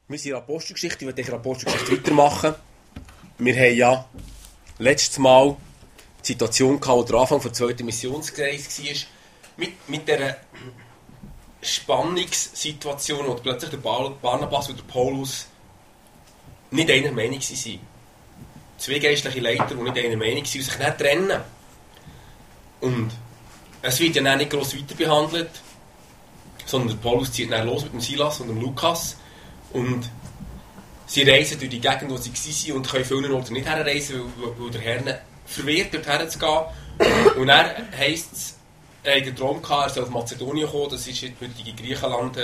Wir sind in der Apostelgeschichte, ich werde in der Apostelgeschichte weitermachen. Wir haben ja letztes Mal die Situation gehabt, wo der Anfang der zweiten Missionskreis war, mit dieser Spannungssituation, wo plötzlich der Barnabas und der Paulus nicht einer Meinung waren. Zwei geistliche Leiter, die nicht einer Meinung sind und sich nicht trennen. Und es wird ja dann nicht gross weiter behandelt, sondern der Paulus zieht dann los mit dem Silas und dem Lukas. Und sie reisen durch die Gegend, wo sie waren und können vielen Orten nicht herreisen, weil der Herr verwehrt, dort herzugehen. Und dann heisst es, er hat den Traum gehabt, er soll auf Mazedonien kommen, das ist jetzt heutige Griechenland,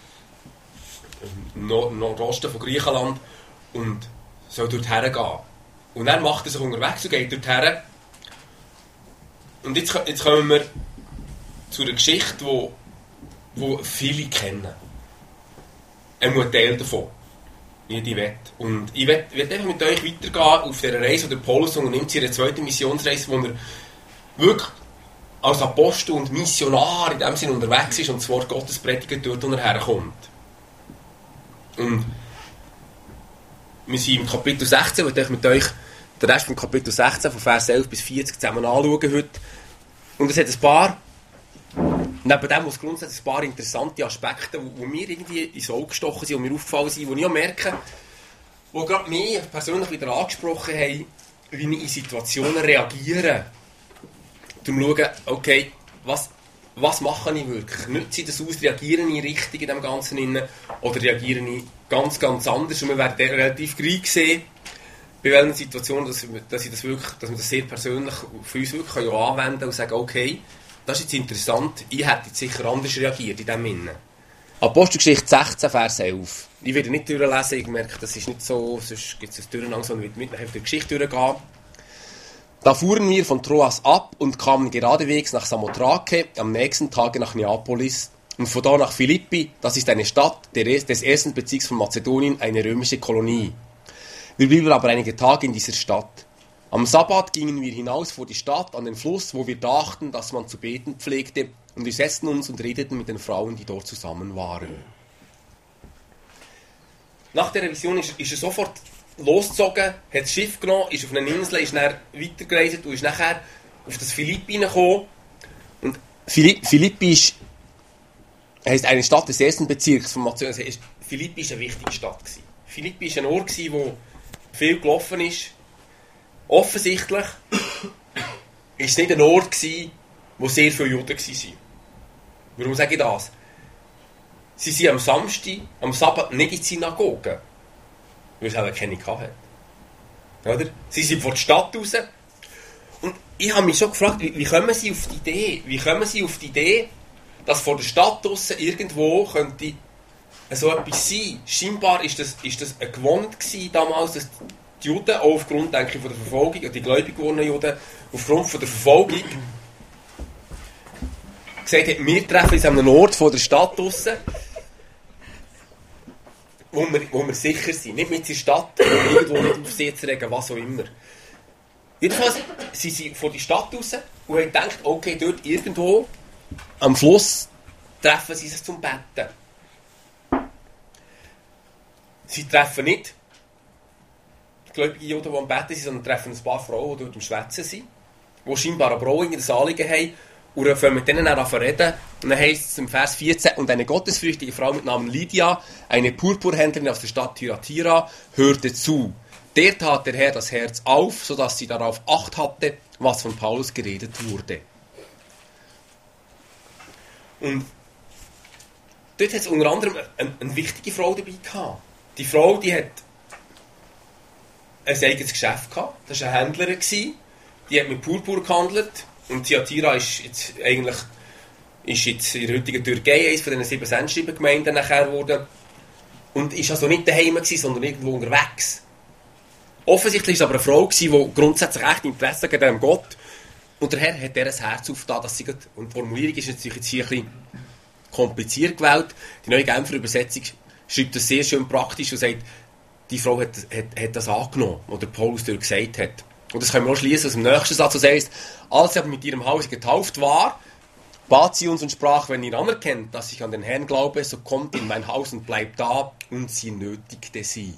Nordosten von Griechenland, und soll dort hergehen. Und dann macht er sich unterwegs und geht dort her. Und jetzt kommen wir zu einer Geschichte, die viele kennen. Ein Teil davon. Jede Wette. Und ich will einfach mit euch weitergehen auf dieser Reise, die Paulus unternimmt ihre zweite Missionsreise, wo er wirklich als Apostel und Missionar in dem Sinne unterwegs ist und das Wort Gottes predigt dort, wo er herkommt. Und wir sind im Kapitel 16, ich will mit euch den Rest vom Kapitel 16, von Vers 11 bis 40 zusammen anschauen heute. Und es hat ein paar, neben dem, was grundsätzlich ein paar interessante Aspekte, die mir irgendwie ins Auge gestochen sind und mir aufgefallen sind, die ich auch merke, die gerade mich persönlich wieder angesprochen haben, wie ich in Situationen reagiere. Um zu schauen, okay, was mache ich wirklich? Nütze ich das aus? Reagiere ich richtig in dem Ganzen innen? Oder reagiere ich ganz, ganz anders? Und wir werden relativ gleich sehen, bei welchen Situationen, dass wir das sehr persönlich für uns wirklich anwenden können und sagen, okay, das ist jetzt interessant, ich hätte jetzt sicher anders reagiert in dem Innen. Apostelgeschichte 16, Vers 11. Ich werde nicht durchlesen, ich merke, das ist nicht so, sonst gibt es ein Durcheinander, sondern ich werde mit der Geschichte durchgehen. Da fuhren wir von Troas ab und kamen geradewegs nach Samothrake, am nächsten Tage nach Neapolis und von da nach Philippi, das ist eine Stadt des ersten Bezirks von Mazedonien, eine römische Kolonie. Wir blieben aber einige Tage in dieser Stadt. Am Sabbat gingen wir hinaus vor die Stadt an den Fluss, wo wir dachten, dass man zu beten pflegte, und wir setzten uns und redeten mit den Frauen, die dort zusammen waren. Nach der Vision ist er sofort losgezogen, hat das Schiff genommen, ist auf eine Insel, ist dann weitergereist und ist nachher auf das Philippi gekommen. Und Philippi heisst eine Stadt des ersten Bezirks von Mazedonien. Philippi war eine wichtige Stadt. Philippi war ein Ort, wo viel gelaufen ist. Offensichtlich war es nicht ein Ort, wo sehr viele Juden waren. Warum sage ich das? Sie sind am Sabbat nicht in die Synagoge, weil es auch keine hatte. Oder? Sie sind vor der Stadt raus. Und ich habe mich schon gefragt, wie kommen sie auf die Idee, dass vor der Stadt draussen irgendwo könnte so etwas sein? Scheinbar ist das gewohnt gewesen damals, dass die Juden, auch aufgrund, denke ich, von der Verfolgung, und die gläubig gewordenen Juden, aufgrund von der Verfolgung, gesagt haben, wir treffen uns an einem Ort vor der Stadt draussen, wo wir sicher sind. Nicht mit der Stadt, irgendwo nicht auf See zu regen, was auch immer. Jedenfalls sind sie vor die Stadt raus und haben gedacht, okay, dort irgendwo am Fluss treffen sie sich zum Betten. Sie treffen nicht gläubige Juden, die am Betten sind, sondern treffen ein paar Frauen, die dort am Schwätzen sind, die scheinbar aber auch ein Anliegen haben, und dann fangen mit denen an zu reden. Und dann heisst es im Vers 14, und eine gottesfürchtige Frau mit Namen Lydia, eine Purpurhändlerin aus der Stadt Thyatira, hörte zu. Der tat der Herr das Herz auf, sodass sie darauf Acht hatte, was von Paulus geredet wurde. Und dort hat es unter anderem eine wichtige Frau dabei gehabt. Die Frau, die hat ein eigenes Geschäft gehabt. Das war eine Händlerin. Die hat mit Purpur gehandelt. Und Thyatira ist jetzt in der heutigen Türkei eines von den 7 Sendschreibengemeinden nachher geworden. Und ist also nicht daheim gewesen, sondern irgendwo unterwegs. Offensichtlich war es aber eine Frau, die grundsätzlich echt Interesse an diesem Gott. Und der Herr hat ihr ein Herz aufgetan, dass sie geht. Und die Formulierung ist natürlich jetzt hier ein bisschen kompliziert gewählt. Die neue Genfer Übersetzung schreibt das sehr schön praktisch und sagt, die Frau hat das angenommen, was der Paulus dort gesagt hat. Und das können wir auch schließen aus dem nächsten Satz, das heißt, als sie aber mit ihrem Haus getauft war, bat sie uns und sprach, wenn ihr anerkennt, dass ich an den Herrn glaube, so kommt in mein Haus und bleibt da. Und sie nötigte sie.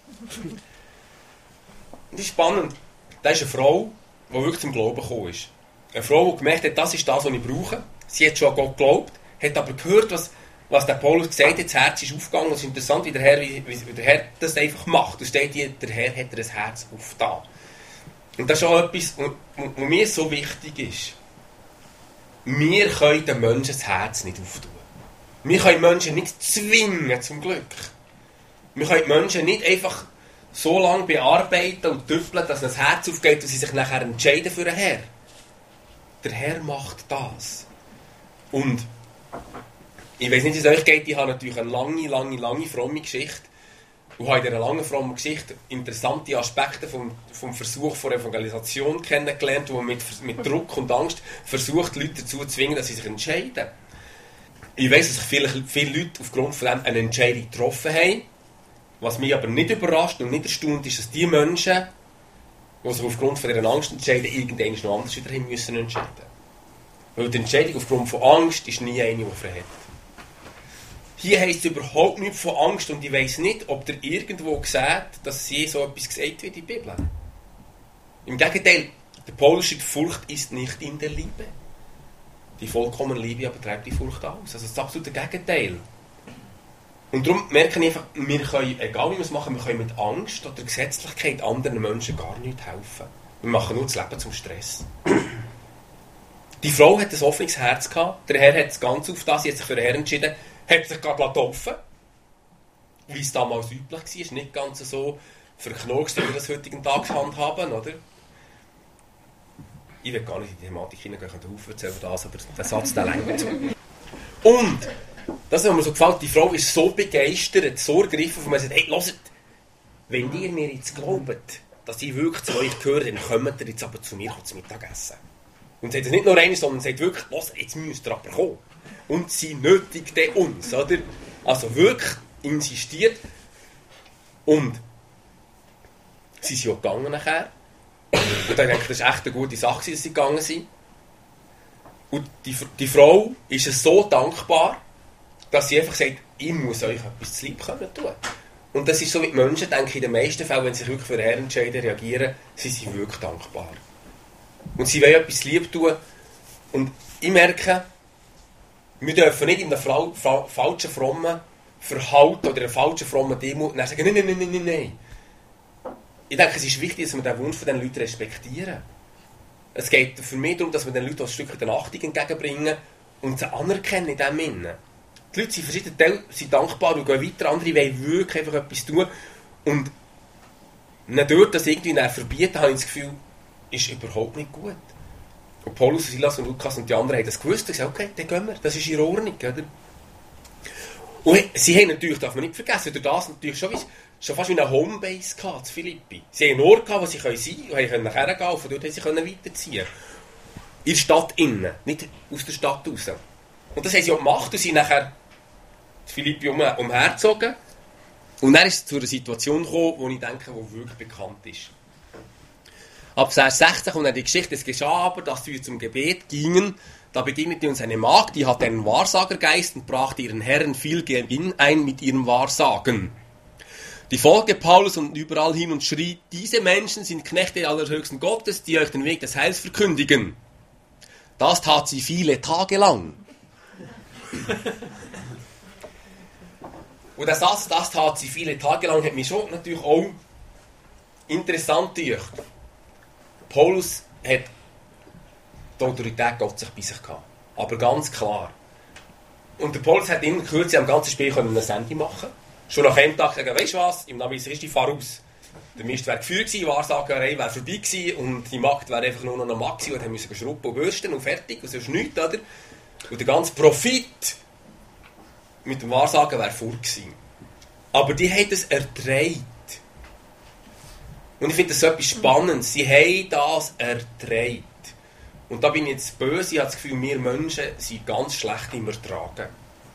Das ist spannend. Da ist eine Frau, die wirklich zum Glauben gekommen ist. Eine Frau, die gemerkt hat, das ist das, was ich brauche. Sie hat schon an Gott geglaubt, hat aber gehört, was der Paulus gesagt hat, das Herz ist aufgegangen. Es ist interessant, wie der Herr das einfach macht. Da steht hier, der Herr hat ein Herz aufgetan. Und das ist auch etwas, was mir so wichtig ist. Wir können den Menschen das Herz nicht auftun. Wir können Menschen nicht zwingen zum Glück. Wir können die Menschen nicht einfach so lange bearbeiten und tüfteln, dass das Herz aufgeht und sie sich nachher entscheiden für den Herr. Der Herr macht das. Und ich weiß nicht, wie es euch geht, ich habe natürlich eine lange fromme Geschichte und habe in dieser langen frommen Geschichte interessante Aspekte vom Versuch von Evangelisation kennengelernt, wo man mit Druck und Angst versucht, Leute dazu zu zwingen, dass sie sich entscheiden. Ich weiss, dass sich viele Leute aufgrund von dem eine Entscheidung getroffen haben. Was mich aber nicht überrascht und nicht erstaunt, ist, dass die Menschen, die sich aufgrund von dieser Angst entscheiden, irgendwann noch anders wieder hin müssen entscheiden. Weil die Entscheidung aufgrund von Angst ist nie eine, die verhält. Hier heisst es überhaupt nichts von Angst und ich weiss nicht, ob ihr irgendwo seht, dass sie so etwas gesagt wird in der Bibel. Im Gegenteil, der Paulus schreibt, Furcht ist nicht in der Liebe. Die vollkommene Liebe aber treibt die Furcht aus. Also das absolute Gegenteil. Und darum merke ich einfach, wir können, egal wie wir es machen, wir können mit Angst oder Gesetzlichkeit anderen Menschen gar nicht helfen. Wir machen nur das Leben zum Stress. Die Frau hat ein offenes Herz gehabt, der Herr hat es ganz auf das, sie hat sich für den Herrn entschieden, hat sich gerade taufen, wie es damals üblich war, ist nicht ganz so verknurxt, wie wir das heutigen Tag handhaben, oder? Ich will gar nicht in die Thematik hineingehen, ich könnte auferzählen das, aber der Satz, der reicht zu. Und, das, was mir so gefällt, die Frau ist so begeistert, so ergriffen, von mir sagt, hey, hört, wenn ihr mir jetzt glaubt, dass ich wirklich zu euch gehöre, dann kommt ihr jetzt aber zu mir zum Mittagessen. Und sie sagt es nicht nur einmal, sondern sagt wirklich, was, jetzt müsst ihr aber kommen. Und sie nötigte uns, oder? Also wirklich insistiert. Und sie sind auch gegangen nachher. Und dann denke ich, das ist echt eine gute Sache, dass sie gegangen sind. Und die Frau ist es so dankbar, dass sie einfach sagt, ich muss euch etwas zu lieb tun. Und das ist so, wie die Menschen, denke ich, in den meisten Fällen, wenn sie sich wirklich für den Herrn entscheiden, reagieren, sie sind wirklich dankbar. Und sie wollen etwas zu lieb tun. Und ich merke, wir dürfen nicht in einem falschen, frommen Verhalten oder einer falschen, frommen Demut sagen, nein. Ich denke, es ist wichtig, dass wir den Wunsch von diesen Leuten respektieren. Es geht für mich darum, dass wir den Leuten ein Stück der Achtung entgegenbringen und sie anerkennen in diesem Sinne. Die Leute sind verschiedene Teile, sind dankbar und gehen weiter, andere wollen wirklich einfach etwas tun. Und nicht dort das irgendwie verbieten, habe ich das Gefühl, ist überhaupt nicht gut. Und Paulus, Silas und Lukas und die anderen haben das gewusst und gesagt, okay, dann gehen wir, das ist in Ordnung. Oder? Und sie haben natürlich, darf man nicht vergessen, durch das natürlich schon fast wie eine Homebase gehabt, in Philippi. Sie haben einen Ort gehabt, wo sie sein können, und können nachher gehen, und von dort haben sie weiterziehen. In der Stadt innen, nicht aus der Stadt raus. Und das haben sie auch gemacht und sind nachher in Philippi umhergezogen. Und dann ist es zu einer Situation gekommen, wo ich denke, die wirklich bekannt ist. Ab Vers 16 kommt dann die Geschichte, es geschah aber, dass wir zum Gebet gingen. Da begegnete uns eine Magd, die hatte einen Wahrsagergeist und brachte ihren Herren viel Gewinn ein mit ihrem Wahrsagen. Die folgte Paulus und überall hin und schrie, diese Menschen sind Knechte allerhöchsten Gottes, die euch den Weg des Heils verkündigen. Das tat sie viele Tage lang. Und der Satz, das tat sie viele Tage lang, hat mich schon natürlich auch interessant gedacht. Paulus hat die Autorität Gottes bei sich gehabt. Aber ganz klar. Und der Paulus hat in Kürze am ganzen Spiel eine Sendung machen. Schon nach einem Tag sagen, weißt du was, im Navi ist die fahr aus. Der Mist wäre geführt gewesen, die Wahrsagerei wäre vorbei gewesen und die Magd wäre einfach nur noch eine Magd gewesen und musste schrubben und bürsten und fertig und sonst nichts, oder? Und der ganze Profit mit dem Wahrsagen wäre fort gewesen. Aber die haben das erträgt. Und ich finde das so etwas Spannendes. Sie haben das erträgt. Und da bin ich jetzt böse, ich habe das Gefühl, wir Menschen sind ganz schlecht im Ertragen.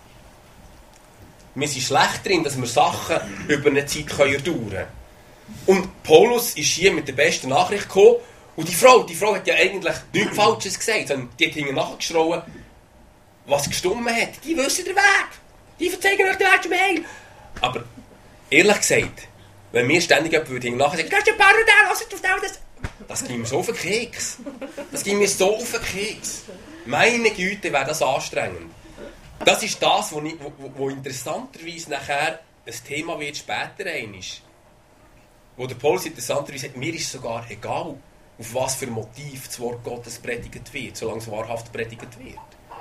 Wir sind schlecht darin, dass wir Sachen über eine Zeit erdauern können. Und Paulus ist hier mit der besten Nachricht gekommen. Und die Frau hat ja eigentlich nichts Falsches gesagt, sondern die hat hinten nachgeschrien, was gestummen hat, die wissen den Weg. Die verzeigen euch den Weg zum Heil. Aber ehrlich gesagt, wenn wir ständig jemanden nachher sagen, «Gehst du Parodin, lass es auf das ging mir so auf den Keks. Das ging mir so auf den Keks. Meine Güte, wäre das anstrengend. Das ist das, wo interessanterweise nachher ein Thema wird später einmal. Wo der Paulus interessanterweise sagt, mir ist sogar egal, auf was für Motiv das Wort Gottes predigt wird, solange es wahrhaft predigt wird.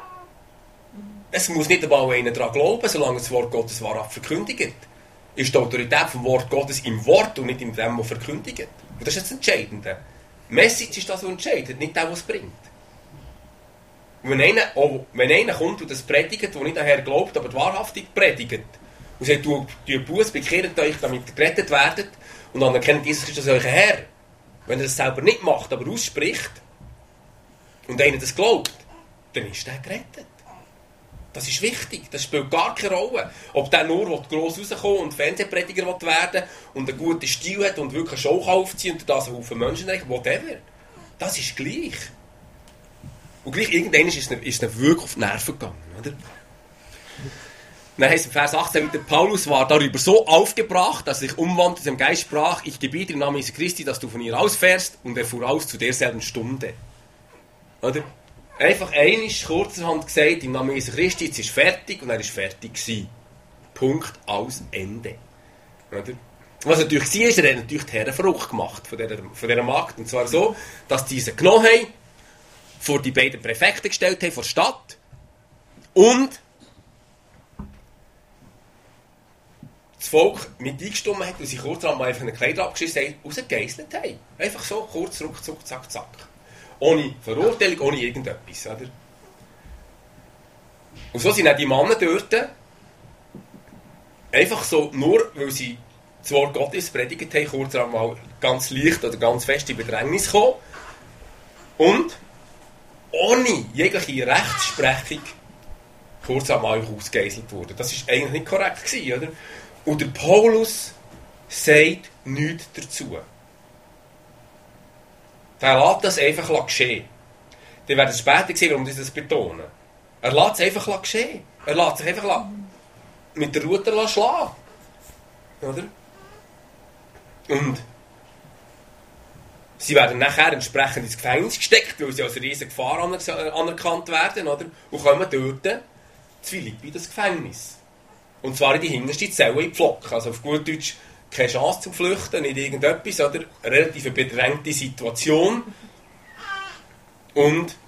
Es muss nicht einmal einer daran glauben, solange das Wort Gottes wahrhaft verkündigt. Ist die Autorität vom Wort Gottes im Wort und nicht in dem, was verkündigt. Und das ist das Entscheidende. Message ist das, was entscheidet, nicht der, was es bringt. Und wenn einer kommt und das predigt, der nicht daher glaubt, aber die Wahrhaftig predigt, und sagt, du Buß, bekehrt euch, damit ihr gerettet werdet, und anerkennt Jesus Christus als euer Herr. Wenn er das selber nicht macht, aber ausspricht, und einer das glaubt, dann ist der gerettet. Das ist wichtig, das spielt gar keine Rolle. Ob der nur gross rauskommen und Fernsehprediger werden will und einen guten Stil hat und wirklich eine Show aufziehen und das einen Haufen Menschen erreicht, whatever. Das ist gleich. Und gleich irgendwann ist es wirklich auf die Nerven gegangen. Oder? Dann heißt es im Vers 18 wieder, Paulus war darüber so aufgebracht, dass er sich umwandte, dem Geist sprach, ich gebiete im Namen Jesu Christi, dass du von ihr ausfährst, und er fuhr aus zu derselben Stunde. Oder? Einfach einisch kurzerhand gesagt, im Namen Jesu Christi, jetzt ist fertig, und er ist fertig gewesen. Punkt, aus, Ende. Oder? Was natürlich war, ist, er hat natürlich die Herren verrückt gemacht von dieser Magd. Und zwar so, dass diese genommen haben, vor die beiden Präfekten gestellt haben, vor der Stadt, und das Volk mit eingestimmt hat und sich kurzerhand mal einfach eine Kleider abgeschissen haben, rausgegeisselt haben. Einfach so, kurz, ruckzuck, zack, zack. Ohne Verurteilung, ohne irgendetwas. Oder? Und so sind auch die Männer dort, einfach so, nur weil sie das Wort Gottes predigt haben, kurzerhand mal ganz leicht oder ganz fest in Bedrängnis gekommen. Und ohne jegliche Rechtsprechung kurzerhand mal ausgegeisselt wurden. Das war eigentlich nicht korrekt gewesen, oder? Und der Paulus sagt nichts dazu. Er lässt das einfach geschehen. Dann werden es später sehen, warum ich das betone. Er lässt es einfach geschehen. Er lässt sich einfach mit der Rute schlagen. Oder? Und sie werden nachher entsprechend ins Gefängnis gesteckt, weil sie als riesige Gefahr anerkannt werden. Oder? Und kommen dort zu Philippi in das Gefängnis. Und zwar in die hinterste Zelle in Pflock. Also auf gut Deutsch keine Chance zum Flüchten, nicht irgendetwas, oder? Eine relativ bedrängte Situation. Und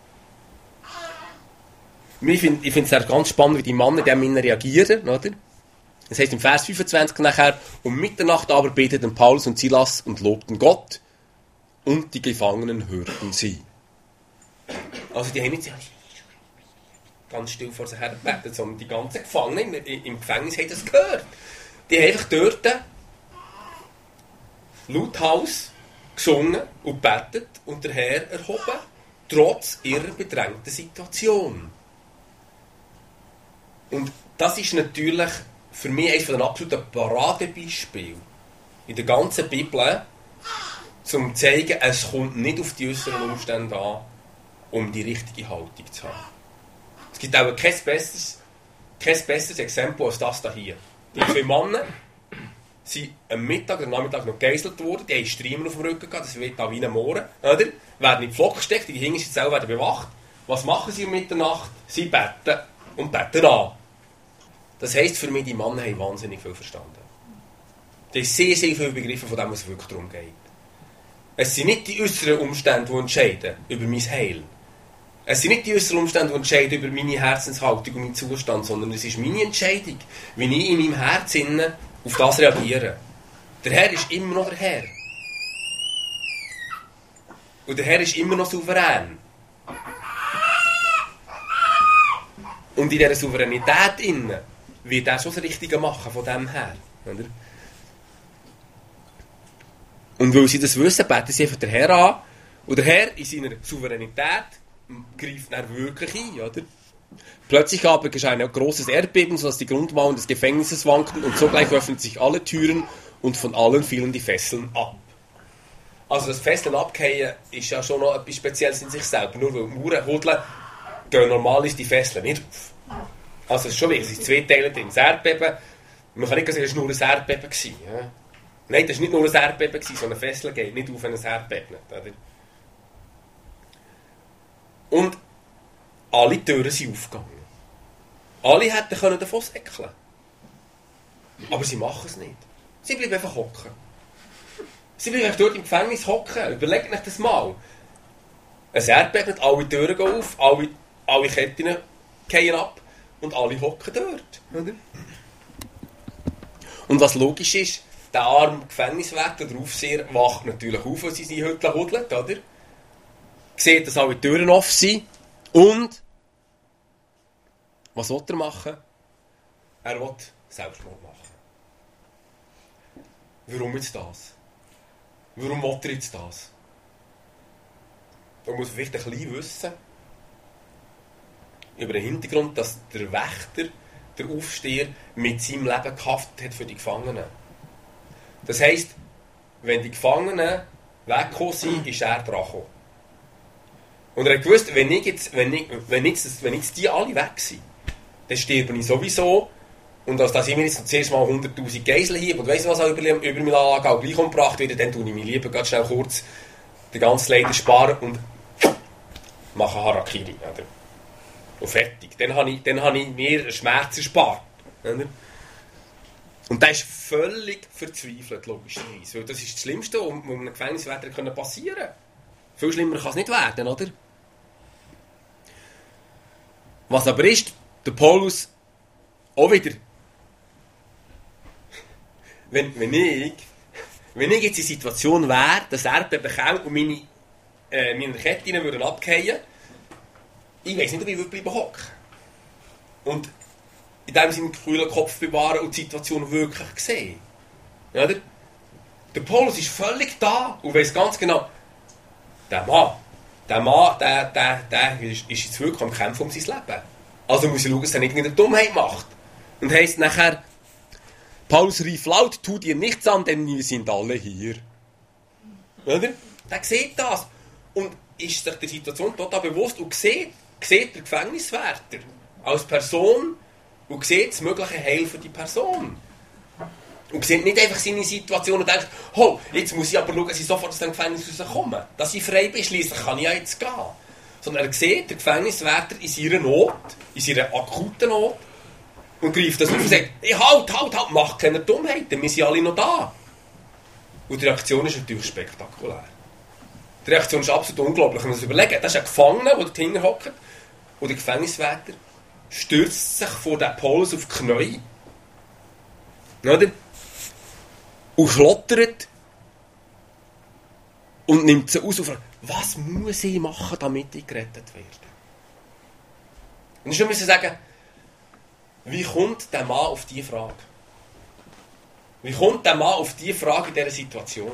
ich finde es ganz spannend, wie die Männer dem reagieren, oder? Das heisst im Vers 25 nachher, um Mitternacht aber beteten Paulus und Silas und lobten Gott, und die Gefangenen hörten sie. Also die haben nicht ganz still vor sich her gebetet, sondern die ganzen Gefangenen im Gefängnis haben das gehört. Die haben einfach dort lauthals gesungen und gebetet und der Herr erhoben, trotz ihrer bedrängten Situation. Und das ist natürlich für mich eines der absoluten Paradebeispiele in der ganzen Bibel, um zu zeigen, es kommt nicht auf die äußeren Umstände an, um die richtige Haltung zu haben. Es gibt auch kein besseres Exempel als das hier. Die zwei Männer sind am Mittag oder Nachmittag noch gegeißelt worden, die haben Striemen auf dem Rücken gehabt, das wird da wie ein Mohren, oder? Werden in die Flock gesteckt, die hinterste Zelle werden bewacht. Was machen sie um Mitternacht? Sie beten und beten an. Das heisst für mich, die Männer haben wahnsinnig viel verstanden. Die haben sehr, sehr viel begriffen von dem, was es wirklich darum geht. Es sind nicht die äußeren Umstände, die entscheiden über mein Heil. Es sind nicht die äußeren Umstände, die entscheiden über meine Herzenshaltung und meinen Zustand, sondern es ist meine Entscheidung, wie ich in meinem Herzen auf das reagiere. Der Herr ist immer noch der Herr. Und der Herr ist immer noch souverän. Und in dieser Souveränität wird er schon das Richtige machen von dem her. Oder? Und weil sie das wissen, beten sie einfach den Herr an. Und der Herr in seiner Souveränität greift er wirklich ein. Oder? Plötzlich aber geschah ein großes Erdbeben, sodass die Grundmauern des Gefängnisses wankten und sogleich öffneten sich alle Türen und von allen fielen die Fesseln ab. Also das Fesseln abgehen ist ja schon noch etwas Spezielles in sich selber. Nur weil die Mauern hudeln, gehen normalerweise die Fesseln nicht auf. Also es ist schon wichtig, es sind 2 Teile drin. Das Erdbeben, man kann nicht sagen, es war nur ein Erdbeben. Ja? Nein, das war nicht nur ein Erdbeben, so eine Fessel geht nicht auf, wenn ein Erdbeben. Oder? Und alle Türen sind aufgegangen. Alle hätten davon säckeln können. Aber sie machen es nicht. Sie bleiben einfach hocken. Sie bleiben einfach dort im Gefängnis hocken. Überlegt euch das mal. Ein Erdbeben, alle Türen gehen auf, alle Ketten fallen ab und alle hocken dort. Oder? Und was logisch ist, der arme Gefängniswärter, der Aufseher, wacht natürlich auf, als sie seine Hütte huddelt, oder? Sieht, dass alle Türen offen sind. Und was will er machen? Er will Selbstmord machen. Warum jetzt das? Warum will er jetzt das? Da muss man vielleicht ein bisschen wissen über den Hintergrund, dass der Wächter, der Aufsteher, mit seinem Leben gehaftet hat für die Gefangenen. Das heisst, wenn die Gefangenen weggekommen sind, ist er dran gekommen. Und er hat gewusst, wenn jetzt die alle weg sind, dann sterbe ich sowieso. Und als das immer jetzt zuerst mal 100'000 Geiseln hier und weiss was auch über meine Anlage auch gleich umgebracht wird, dann tue ich mich lieber ganz schnell kurz den ganzen Leider sparen und mache Harakiri. Oder? Und fertig. Dann habe ich mir einen Schmerz erspart. Oder? Und das ist völlig verzweifelt, logischerweise. Weil das ist das Schlimmste, was einem Gefängniswärter passieren kann. Viel schlimmer kann es nicht werden, oder? Was aber ist, der Paulus auch wieder. Wenn ich jetzt in der Situation wäre, dass er bekäme und meine Ketten würden abfallen, ich weiss nicht, ob ich bleiben hocken. Und in dem Sinne kühlen Kopf bewahren und die Situation wirklich sehen. Ja, der Paulus ist völlig da und weiss ganz genau, der Mann ist jetzt wirklich am Kämpfen um sein Leben. Also muss ich schauen, dass er nicht irgendeine Dummheit macht. Und heisst nachher, Paulus rief laut, tu dir nichts an, denn wir sind alle hier. Oder? Der sieht das. Und ist sich der Situation total bewusst und sieht der Gefängniswärter als Person und sieht das mögliche Heil für die Person. Und sieht nicht einfach seine Situation und denkt, oh, jetzt muss ich aber schauen, dass ich sofort aus dem Gefängnis rauskomme. Dass ich frei bin, schliesslich kann ich ja jetzt gehen. Sondern er sieht den Gefängniswärter in seiner Not, in seiner akuten Not, und greift das auf und sagt, hey, halt, mach keine Dummheiten, wir sind alle noch da. Und die Reaktion ist natürlich spektakulär. Die Reaktion ist absolut unglaublich, wenn man sich überlegt. Das ist ein Gefangener, der dort hinten hockt, und der Gefängniswärter stürzt sich vor den Paulus auf die Knie. Oder? Und schlottert und nimmt sie aus und fragt, was muss ich machen, damit ich gerettet werde? Und ich muss sagen, wie kommt der Mann auf diese Frage? Wie kommt der Mann auf diese Frage in dieser Situation?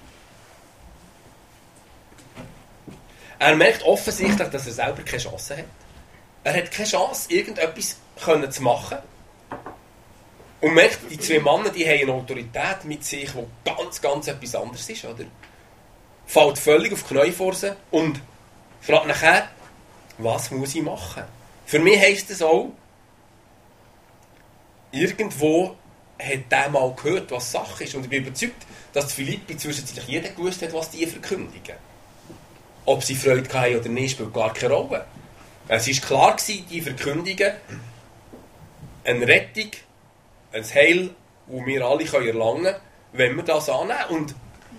Er merkt offensichtlich, dass er selber keine Chance hat. Er hat keine Chance, irgendetwas zu machen. Und merkt, die 2 Männer, die haben eine Autorität mit sich, die ganz, ganz etwas anderes ist. Oder? Fällt völlig auf die Knie vor sie und fragt nachher, was muss ich machen? Für mich heisst es auch, irgendwo hat der mal gehört, was Sache ist. Und ich bin überzeugt, dass die Philippi zwischendurch jeder gewusst hat, was die verkündigen. Ob sie Freude hatten oder nicht, spielt gar keine Rolle. Es war klar, die verkündigen eine Rettung, ein Heil, das wir alle erlangen können, wenn wir das annehmen. Und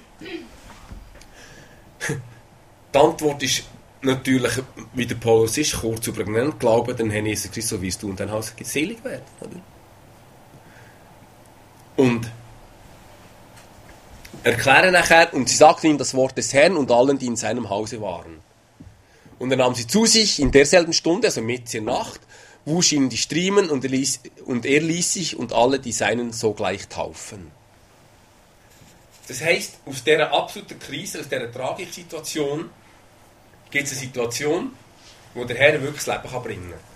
die Antwort ist natürlich, wie der Paulus ist, kurz und prägnant, glauben, dann Herrn Jesus Christus, so wie es du und dein Haus selig werden. Oder? Und erklären nachher, und sie sagten ihm das Wort des Herrn und allen, die in seinem Hause waren. Und er nahm sie zu sich in derselben Stunde, also mitten in der Nacht, wusch ihnen die Striemen und er ließ sich und alle die Seinen sogleich taufen. Das heisst, aus dieser absoluten Krise, aus dieser tragischen Situation, gibt es eine Situation, wo der Herr wirklich das Leben bringen kann.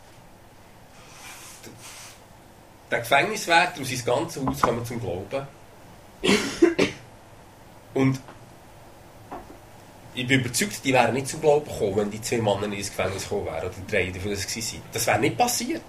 Der Gefängniswärter und sein ganzes Haus kommen zum Glauben. Und Ich bin überzeugt, die wären nicht zum Glauben gekommen, wenn die 2 Männer ins Gefängnis gekommen wären, oder 3, die das waren. Das wäre nicht passiert.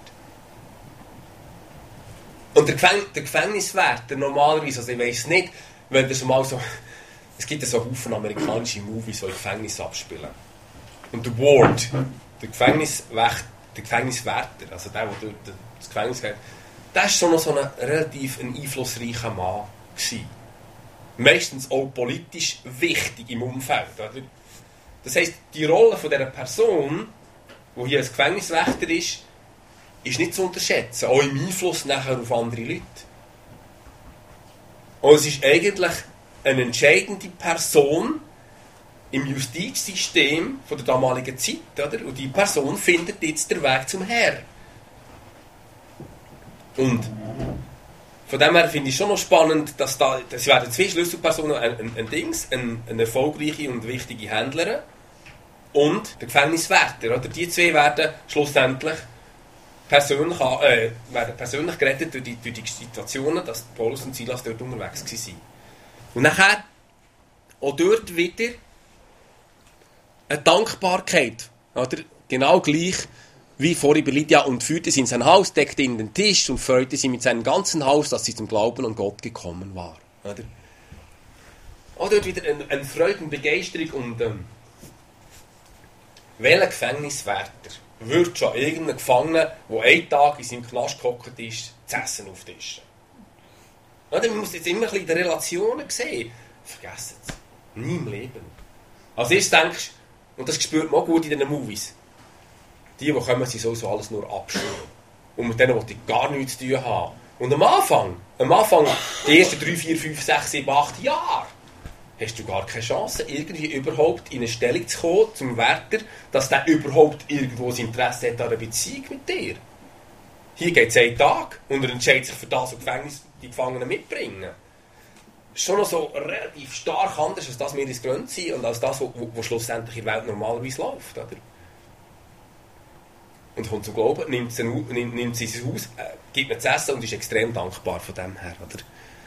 Und der Gefängniswärter normalerweise, also ich weiss nicht, wenn das mal so... Es gibt ja so Haufen amerikanische Movies, die im Gefängnis abspielen. Und der Ward, der Gefängniswärter, also der durch das Gefängnis geht, der war schon noch so ein relativ einflussreicher Mann gewesen. Meistens auch politisch wichtig im Umfeld. Oder? Das heisst, die Rolle von dieser Person, die hier als Gefängniswächter ist nicht zu unterschätzen, auch im Einfluss nachher auf andere Leute. Und es ist eigentlich eine entscheidende Person im Justizsystem von der damaligen Zeit. Oder? Und die Person findet jetzt den Weg zum Herr. Und von dem her finde ich schon noch spannend, dass das werden 2 Schlüsselpersonen, eine erfolgreiche und wichtige Händlerin und der Gefängniswärter. Oder? Die 2 werden schlussendlich persönlich gerettet durch die Situationen, dass Paulus und Silas dort unterwegs waren. Und nachher auch dort wieder eine Dankbarkeit. Oder? Genau gleich wie vorhin bei Lydia, und führte sie in sein Haus, deckte ihn den Tisch und freute sie mit seinem ganzen Haus, dass sie zum Glauben an Gott gekommen war. Oder? Auch dort wieder eine Freude und Begeisterung. Und welcher Gefängniswärter würde schon irgendeinen Gefangenen, der einen Tag in seinem Knast gehockt ist, zu essen auftischen? Oder? Man muss jetzt immer ein bisschen die Relationen sehen. Vergessen es. Nie im Leben. Als erstes denkst du, und das spürt man auch gut in diesen Movies, die kommen, sie so alles nur abschwören. Und mit denen wollte ich gar nichts zu tun haben. Und am Anfang, die ersten 3, 4, 5, 6, 7, 8 Jahre, hast du gar keine Chance, irgendwie überhaupt in eine Stellung zu kommen zum Wärter, dass der überhaupt irgendwo das Interesse hat an einer Beziehung mit dir. Hier geht es einen Tag und er entscheidet sich für das, was die Gefangenen mitbringen. Schon noch so relativ stark anders, als das wir ins Grund sind und als das, was schlussendlich in der Welt normalerweise läuft. Oder? Und kommt zum Glauben, nimmt sie ins Haus, gibt ihnen zu essen und ist extrem dankbar von dem her. Oder?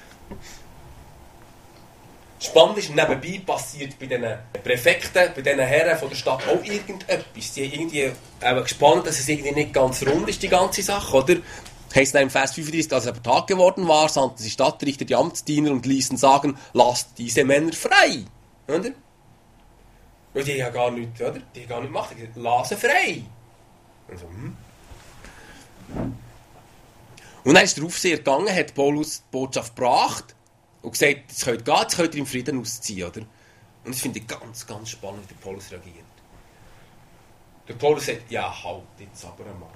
Spannend ist, nebenbei passiert bei diesen Präfekten, bei diesen Herren von der Stadt auch irgendetwas. Die haben irgendwie gespannt, dass es irgendwie nicht ganz rund ist, die ganze Sache, oder? Heißt dann im Vers 35, als es aber Tag geworden war, sandten die Stadtrichter die Amtsdiener und ließen sagen, lasst diese Männer frei. Oder? Weil die haben ja gar nichts, oder? Die haben gar nichts gemacht. Die haben gesagt, lass sie frei. Und, so, Und dann ist der Aufseher gegangen, hat Paulus die Botschaft gebracht und gesagt, jetzt könnt ihr im Frieden ausziehen. Oder? Und das finde ich ganz, ganz spannend, wie der Paulus reagiert. Der Paulus sagt, ja, halt jetzt aber einmal.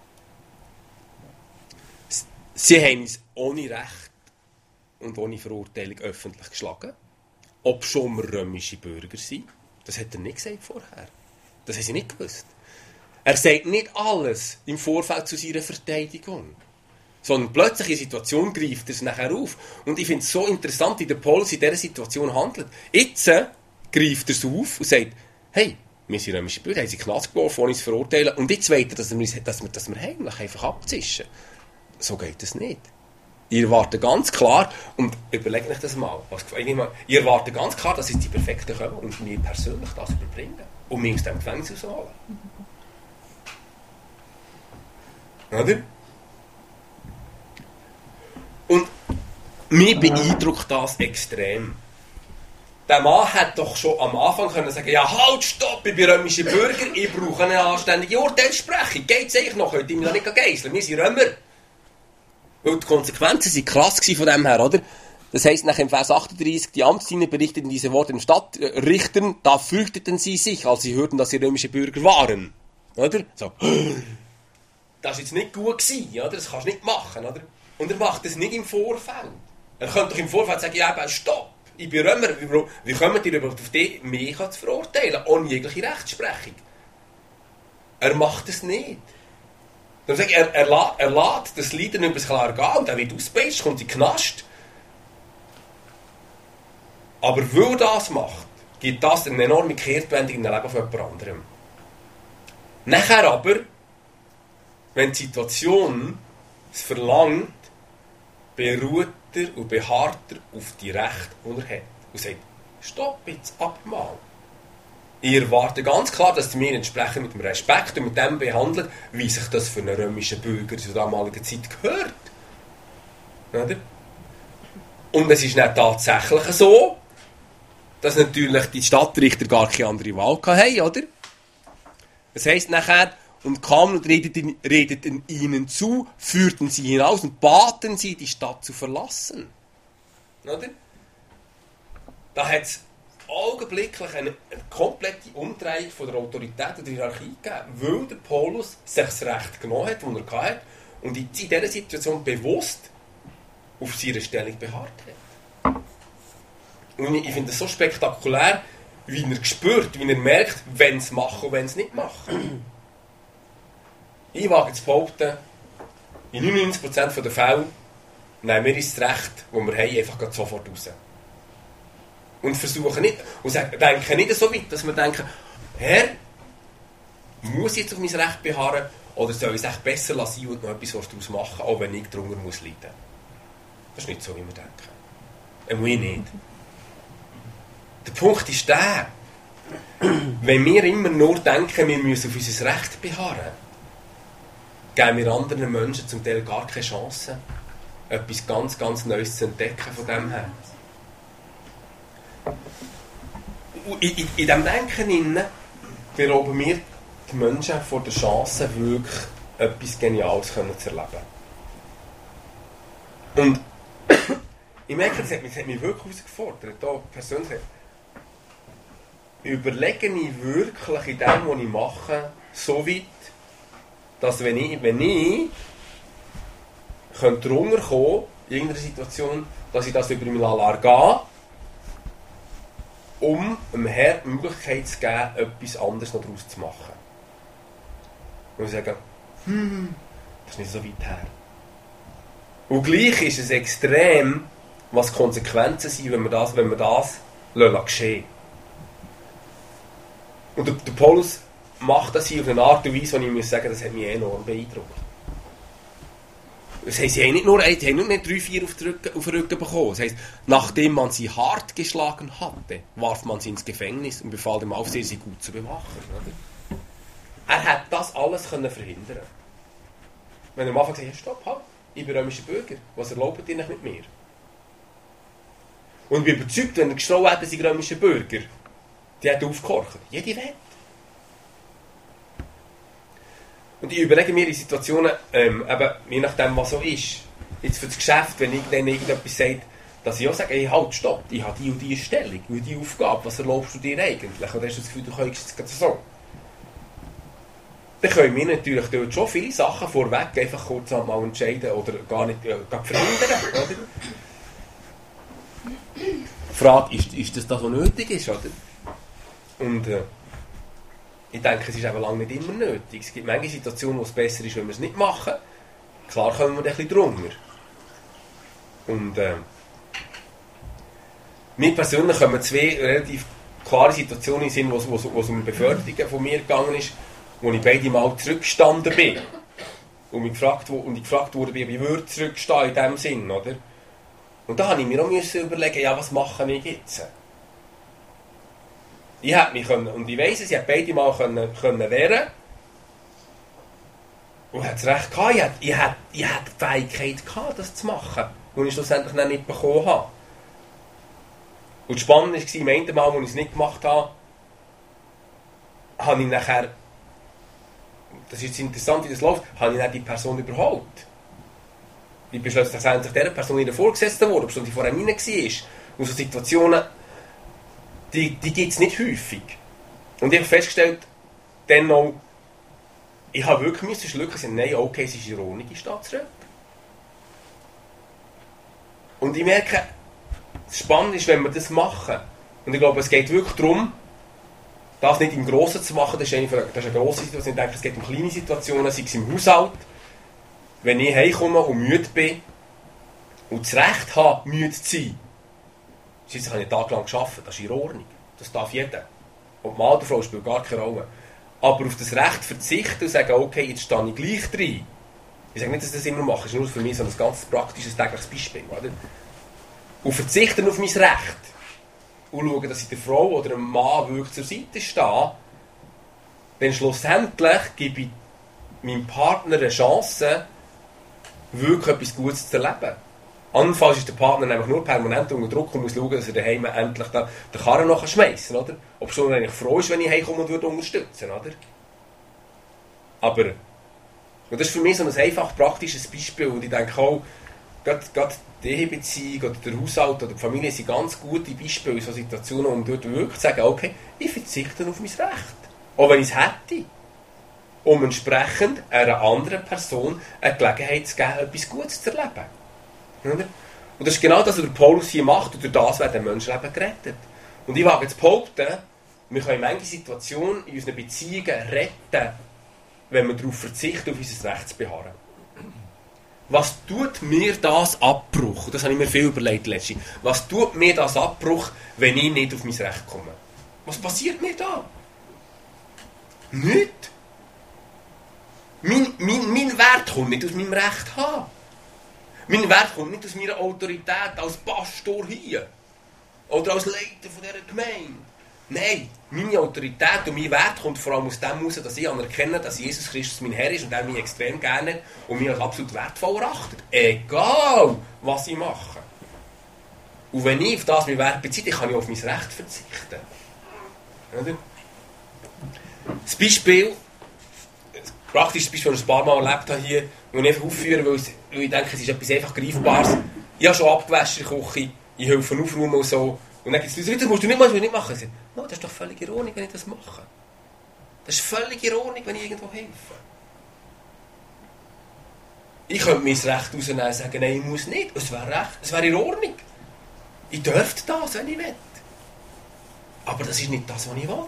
Sie haben uns ohne Recht und ohne Verurteilung öffentlich geschlagen, ob schon wir römische Bürger sind. Das hat er nicht gesagt vorher. Das haben sie nicht gewusst. Er sagt nicht alles im Vorfeld zu seiner Verteidigung. Sondern plötzlich in der Situation greift er es nachher auf. Und ich finde es so interessant, wie der Paulus in dieser Situation handelt. Jetzt greift er es auf und sagt, hey, wir sind römische Bürger, haben sie Knast geworfen, ohne uns zu verurteilen. Und jetzt wollen wir, dass wir heimlich einfach abzischen. So geht es nicht. Ihr erwartet ganz klar, und überlegt euch das mal, ihr erwartet ganz klar, dass jetzt die Perfekten kommen und mir persönlich das überbringen. Und mich aus dem Gefängnis rausholen. Oder? Und mich beeindruckt das extrem. Der Mann hat doch schon am Anfang können sagen, ja halt, stopp, ich bin römischer Bürger, ich brauche eine anständige Urteilssprechung. Geht's eigentlich noch? Könnt ihr mich noch nicht geiseln? Wir sind Römer. Weil die Konsequenzen waren krass von dem her, oder? Das heisst, nach dem Vers 38, die Amtsdiener berichteten diese Worte den Stadtrichtern, da fürchteten sie sich, als sie hörten, dass sie römische Bürger waren. Oder? So. Das war jetzt nicht gut gewesen, oder? Das kannst du nicht machen, oder? Und er macht das nicht im Vorfeld. Er könnte doch im Vorfeld sagen, ja, stopp, ich bin Römer, wie kommen die überhaupt auf die, mich zu verurteilen, ohne jegliche Rechtsprechung? Er macht es nicht. Dann sagt er lässt das Leiden über das Klar gehen und er wird ausgepeitscht, kommt in den Knast. Aber weil er das macht, gibt das eine enorme Kehrtwendung in dem Leben von jemand anderem. Nachher aber, wenn die Situation es verlangt, beruht er und beharrt er auf die Rechte, die er hat. Und sagt, stopp jetzt ab mal. Ich erwarte ganz klar, dass ihr mich entsprechend mit dem Respekt und mit dem behandelt, wie sich das für einen römischen Bürger zur damaligen Zeit gehört. Oder? Und es ist nicht tatsächlich so, dass natürlich die Stadtrichter gar keine andere Wahl hatten, oder? Das heisst nachher, und kamen und redeten ihnen zu, führten sie hinaus und baten sie, die Stadt zu verlassen. Oder? Da hat es augenblicklich eine komplette Umdrehung von der Autorität und der Hierarchie gegeben, weil der Paulus sich das Recht genommen hat, das er hatte, und in dieser Situation bewusst auf seiner Stellung beharrt hat. Und ich finde es so spektakulär, wie er spürt, wie er merkt, wenn es machen und wenn es nicht machen. Ich wage zu behaupten, in 99% der Fälle nehmen wir uns das Recht, das wir haben, einfach sofort raus. Und versuchen nicht, und denken nicht so weit, dass wir denken, Herr, muss ich jetzt auf mein Recht beharren, oder soll ich es echt besser lassen und noch etwas daraus machen, auch wenn ich darunter muss leiden. Das ist nicht so, wie wir denken. Ich nicht. Der Punkt ist der, wenn wir immer nur denken, wir müssen auf unser Recht beharren, geben wir anderen Menschen zum Teil gar keine Chance, etwas ganz, ganz Neues zu entdecken von dem her. In diesem Denken berauben wir die Menschen vor der Chance, wirklich etwas Geniales zu erleben. Und ich merke, das hat mich wirklich herausgefordert. Hier persönlich überlege ich wirklich in dem, was ich mache, so weit, dass wenn ich drunter kommen könnte, in irgendeiner Situation, dass ich das über mich gehen, um dem Herrn die Möglichkeit zu geben, etwas anderes noch daraus zu machen. Und ich sage, das ist nicht so weit her. Und gleich ist es extrem, was die Konsequenzen sind, wenn wir das geschehen lassen. Und der Paulus macht das hier auf eine Art und Weise, wo ich muss sagen, das hat mich enorm beeindruckt. Das heisst, sie haben nicht nur 3-4 auf den Rücken bekommen. Das heisst, nachdem man sie hart geschlagen hatte, warf man sie ins Gefängnis und befahl dem Aufseher, sie gut zu bewachen. Oder? Er hat das alles verhindern können. Wenn er am Anfang sagt, stopp, halt, ich bin römischer Bürger, was erlaubt ihr nicht mit mir? Und ich bin überzeugt, wenn er geschrien hätte, sie römischer Bürger, die hätten aufgehorcht. Jede Wette. Und ich überlege mir in Situationen, eben, je nachdem was so ist, jetzt für das Geschäft, wenn dann irgendetwas sagt, dass ich auch sage, hey, halt, stopp, ich habe die und die Stellung, und die Aufgabe, was erlaubst du dir eigentlich? Oder hast du das Gefühl, du könntest es so? Dann können wir natürlich dort schon viele Sachen vorweg einfach kurz mal entscheiden oder gar nicht verhindern, oder? Die Frage, ist das, was nötig ist, oder? Und ich denke, es ist eben lange nicht immer nötig. Es gibt manche Situationen, wo es besser ist, wenn wir es nicht machen. Klar kommen wir ein bisschen drunter. Und mir persönlich kommen zwei relativ klare Situationen in den Sinn, wo es um Beförderungen von mir gegangen ist, wo ich beide Mal zurückgestanden bin. Und ich gefragt wurde, wie ich würde zurückstehen in diesem Sinn, oder? Und da habe ich mir auch überlegen, ja, was mache ich jetzt? Ich hätte mich können, und ich weiss es, ich hätte beide Mal können wehren. Und ich hatte das Recht gehabt, ich hatte die Fähigkeit gehabt, das zu machen, die ich schlussendlich dann nicht bekommen habe. Und spannend war, im einen Mal, als ich es nicht gemacht habe, habe ich nachher, das ist jetzt interessant, wie das läuft, habe ich dann die Person überholt. Ich bin schlussendlich dieser Person in der Vorgesetzten geworden, obwohl die vorher rein war. Und so Situationen, die gibt es nicht häufig. Und ich habe festgestellt, dann auch, ich habe wirklich schlucken sagen, nein, okay, es ist ironisch, ich stehe zurück. Und ich merke, das Spannende ist, wenn wir das machen, und ich glaube, es geht wirklich darum, das nicht im Grossen zu machen, das ist eine grosse Situation, ich denke, es geht um kleine Situationen, sei es im Haushalt, wenn ich heimkomme und müde bin und das Recht habe, müde zu sein. Jetzt habe ich einen Tag lang gearbeitet, das ist in Ordnung. Das darf jeder. Ob Mann oder Frau spielt gar keine Rolle. Aber auf das Recht verzichten und sagen, okay, jetzt stehe ich gleich drin. Ich sage nicht, dass ich das immer mache, das ist nur für mich so ein ganz praktisches tägliches Beispiel. Oder? Und verzichten auf mein Recht. und schaue, dass ich der Frau oder dem Mann wirklich zur Seite stehe, dann schlussendlich gebe ich meinem Partner eine Chance, wirklich etwas Gutes zu erleben. Andernfalls ist der Partner nämlich nur permanent unter Druck und muss schauen, dass er daheim endlich den Karren noch schmeißen kann. Oder? Ob schon eigentlich froh ist, wenn ich heimkomme und würde unterstützen. Oder? Aber, und das ist für mich so ein einfach praktisches Beispiel, und ich denke auch, gerade die Ehebeziehung oder der Haushalt oder die Familie sind ganz gute Beispiele in solchen Situationen, um dort wirklich zu sagen, okay, ich verzichte auf mein Recht. Auch wenn ich es hätte. Um entsprechend einer anderen Person eine Gelegenheit zu geben, etwas Gutes zu erleben. Oder? Und das ist genau das, was der Paulus hier macht, und durch das werden Menschenleben gerettet. Und ich wage zu behaupten, wir können in manchen Situationen in unseren Beziehungen retten, wenn wir darauf verzichten, auf unser Recht zu beharren. Was tut mir das Abbruch? Das habe ich mir viel überlegt letztens. Was tut mir das Abbruch, wenn ich nicht auf mein Recht komme? Was passiert mir da? Nichts. Mein Wert kommt nicht aus meinem Recht haben. Mein Wert kommt nicht aus meiner Autorität als Pastor hier. Oder als Leiter von dieser Gemeinde. Nein, meine Autorität und mein Wert kommt vor allem aus dem heraus, dass ich anerkenne, dass Jesus Christus mein Herr ist und er mich extrem gerne hat und mich als absolut wertvoll erachtet. Egal, was ich mache. Und wenn ich auf das meinen Wert beziehe, kann ich auf mein Recht verzichten. Oder? Das Beispiel, das praktische Beispiel, das ich ein paar Mal erlebt habe hier, das ich einfach aufführen, weil ich denke, es ist etwas einfach Greifbares. Ich habe schon abgewaschen in der Küche, ich helfe aufräumen und so. Und dann gibt es Leute, das musst du nicht machen. Ich sage, no, das ist doch völlig in Ordnung, wenn ich das mache. Das ist völlig in Ordnung, wenn ich irgendwo helfe. Ich könnte mein Recht rausnehmen und sagen, nein, ich muss nicht. Es wäre recht, es wäre in Ordnung. Ich dürfte das, wenn ich will. Aber das ist nicht das, was ich will.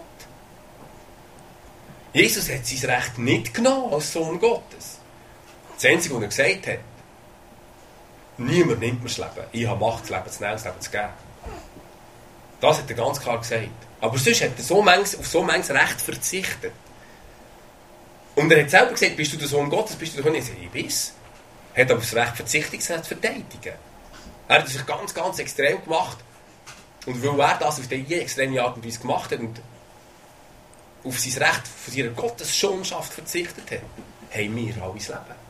Jesus hat sein Recht nicht genommen als Sohn Gottes. Das Einzige, was er gesagt hat, niemand nimmt mir das Leben. Ich habe Macht, das Leben zu nehmen, das Leben zu geben. Das hat er ganz klar gesagt. Aber sonst hat er auf so manches Recht verzichtet. Und er hat selber gesagt, bist du der Sohn Gottes, bist du der König? Ich bin's. Er hat aber das Recht verzichtet, das zu verteidigen. Er hat sich ganz, ganz extrem gemacht. Und weil er das auf diese extreme Art und Weise gemacht hat und auf sein Recht von seiner Gottessohnschaft verzichtet hat, haben wir alle das Leben.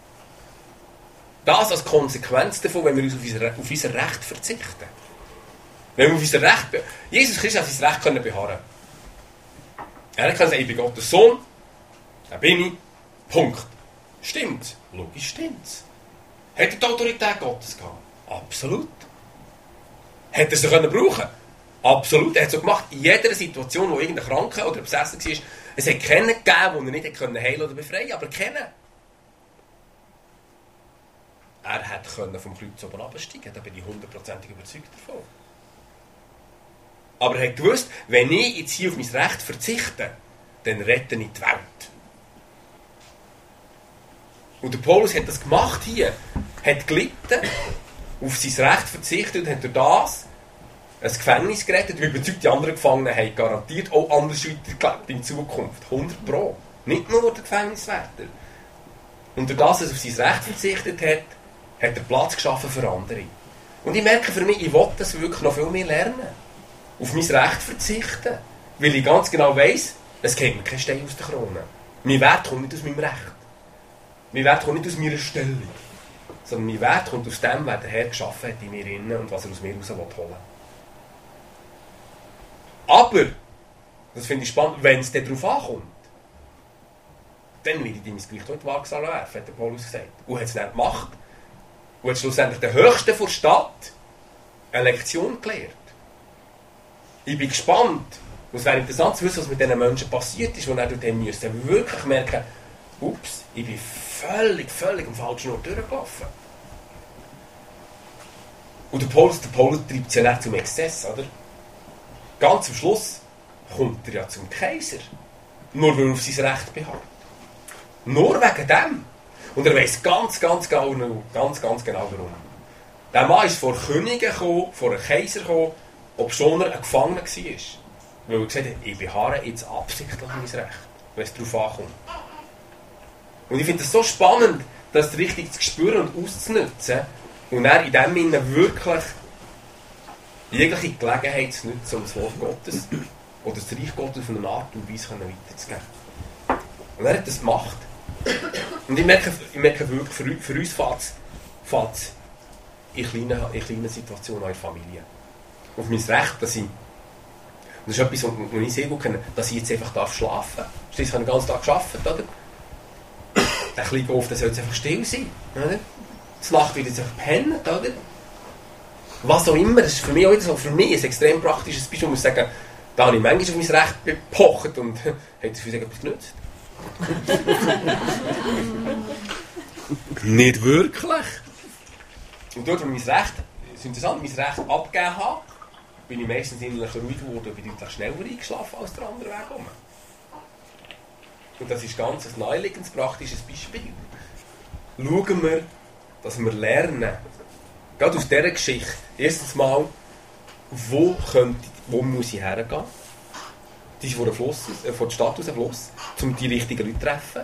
Das als Konsequenz davon, wenn wir uns auf unser Recht verzichten. Wenn wir auf unser Recht... Jesus Christus hat sein Recht beharren. Er kann sagen, ich bin Gottes Sohn, da bin ich, Punkt. Stimmt, logisch stimmt's. Hat er die Autorität Gottes gehabt? Absolut. Hat er sie brauchen? Absolut. Er hat so gemacht, in jeder Situation, wo irgendein Kranker oder besessen war, es hat keinen gegeben, den er nicht heilen oder befreien konnte, aber keinen. Er hätte vom Kreuz oben absteigen, da bin ich 100% überzeugt davon. Aber er hat gewusst, wenn ich jetzt hier auf mein Recht verzichte, dann rette ich die Welt. Und der Paulus hat das gemacht hier, hat gelitten, auf sein Recht verzichtet und hat durch das ein Gefängnis gerettet, weil überzeugt die anderen Gefangenen haben garantiert auch anders weitergelebt in Zukunft. 100%. Nicht nur der Gefängniswärter. Und durch das, dass er auf sein Recht verzichtet hat, hat er Platz geschaffen für andere. Und ich merke für mich, ich will das wirklich noch viel mehr lernen. Auf mein Recht verzichten. Weil ich ganz genau weiss, es geht mir kein Stein aus der Krone. Mein Wert kommt nicht aus meinem Recht. Mein Wert kommt nicht aus meiner Stellung. Sondern mein Wert kommt aus dem, was der Herr geschaffen hat in mir innen und was er aus mir raus holen will. Aber, das finde ich spannend, wenn es darauf ankommt, dann will ich dir mein Gewicht in die Waagschale werfen, hat der Paulus gesagt. Und hat es dann gemacht. Und hat schlussendlich der Höchste der Stadt eine Lektion gelehrt. Ich bin gespannt. Und es wäre interessant zu wissen, was mit diesen Menschen passiert ist, die er dort haben müssen. Wirklich merken, ups, ich bin völlig am falschen Ort durchgelaufen. Und der Paulus treibt es ja nicht zum Exzess, oder? Ganz am Schluss kommt er ja zum Kaiser. Nur weil er auf sein Recht beharrt. Nur wegen dem. Und er weiss ganz genau warum. Der Mann ist vor Königen gekommen, vor einem Kaiser gekommen, obschon er ein Gefangener war. Weil er gesagt hat, ich beharre jetzt absichtlich mein Recht, wenn es darauf ankommt. Und ich finde es so spannend, das richtig zu spüren und auszunutzen. Und er in dem Sinne wirklich jegliche Gelegenheit zu nutzen, um das Wort Gottes oder das Reich Gottes auf eine Art und Weise weiterzugeben. Und er hat das gemacht. Und ich merke wirklich, für uns fängt es in kleinen Situationen auch in der Familie. Auf mein Recht, dass ich, und das ist etwas, was ich sehr gut kenne, dass ich jetzt einfach schlafen darf. Schließlich habe ich den ganzen Tag gearbeitet, oder? Der kleine Golf, der soll jetzt einfach still sein, oder? Die Nacht wird jetzt einfach pennen, oder? Was auch immer, das ist für mich auch so, für mich ein extrem praktisches Beispiel, muss ich sagen, da habe ich manchmal auf mein Recht gepocht und hat dafür etwas genutzt. Nicht wirklich. Und dort, wo mein Recht, das ist interessant, mein Recht abgegeben habe, bin ich meistens innerlich ruhig geworden und bin deutlich schneller eingeschlafen als der andere Weg rum. Und das ist ganz ein naheliegendes, praktisches Beispiel. Schauen wir, dass wir lernen, gerade aus dieser Geschichte, erstens mal, wo muss ich hergehen? Die ist vor der Stadt aus dem Fluss, um die richtigen Leute zu treffen.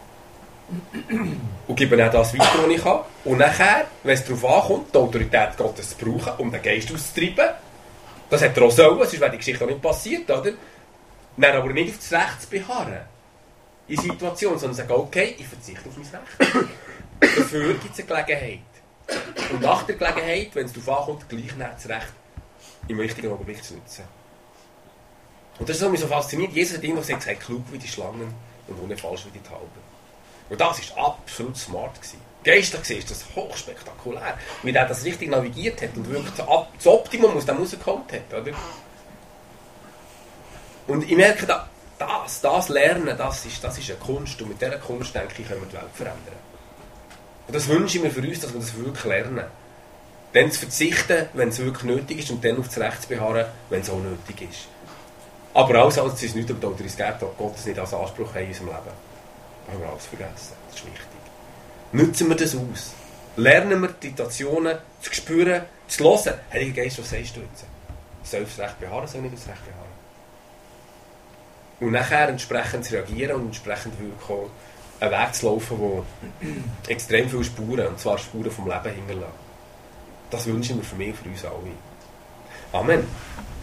Und gebe dann das weiter, was ich kann. Und nachher, wenn es darauf ankommt, die Autorität Gottes zu brauchen, um den Geist auszutreiben, das hätte er auch sollen, sonst wäre die Geschichte auch nicht passiert, oder? Dann aber nicht auf das Recht zu beharren in Situationen, sondern sagen, okay, ich verzichte auf mein Recht. Dafür gibt es eine Gelegenheit. Und nach der Gelegenheit, wenn es darauf ankommt, gleich das Recht im richtigen Augenblick zu nutzen. Und das ist mich so fasziniert. Jesus hat immer gesagt, sei klug wie die Schlangen und ohne falsch wie die Tauben. Und das war absolut smart. Geistlich gesehen ist das hochspektakulär, wie er das richtig navigiert hat und wirklich das Optimum aus dem rausgeholt hat. Oder? Und ich merke, das Lernen, das ist eine Kunst. Und mit dieser Kunst, denke ich, können wir die Welt verändern. Und das wünsche ich mir für uns, dass wir das wirklich lernen. Dann zu verzichten, wenn es wirklich nötig ist, und dann auf das Recht zu beharren, wenn es auch nötig ist. Aber alles ist es nicht, ob die Autorität Gottes nicht als Anspruch haben in unserem Leben. Da haben wir alles vergessen. Das ist wichtig. Nutzen wir das aus. Lernen wir die Situationen zu spüren, zu hören. Heiliger Geist, was sagst du jetzt? Soll ich aufs Recht beharren, soll ich nicht aufs Recht beharren? Und nachher entsprechend zu reagieren und entsprechend wirklich auch einen Weg zu laufen, der extrem viele Spuren, und zwar Spuren vom Leben hinterlässt. Das wünsche ich mir für mich und für uns alle. Amen.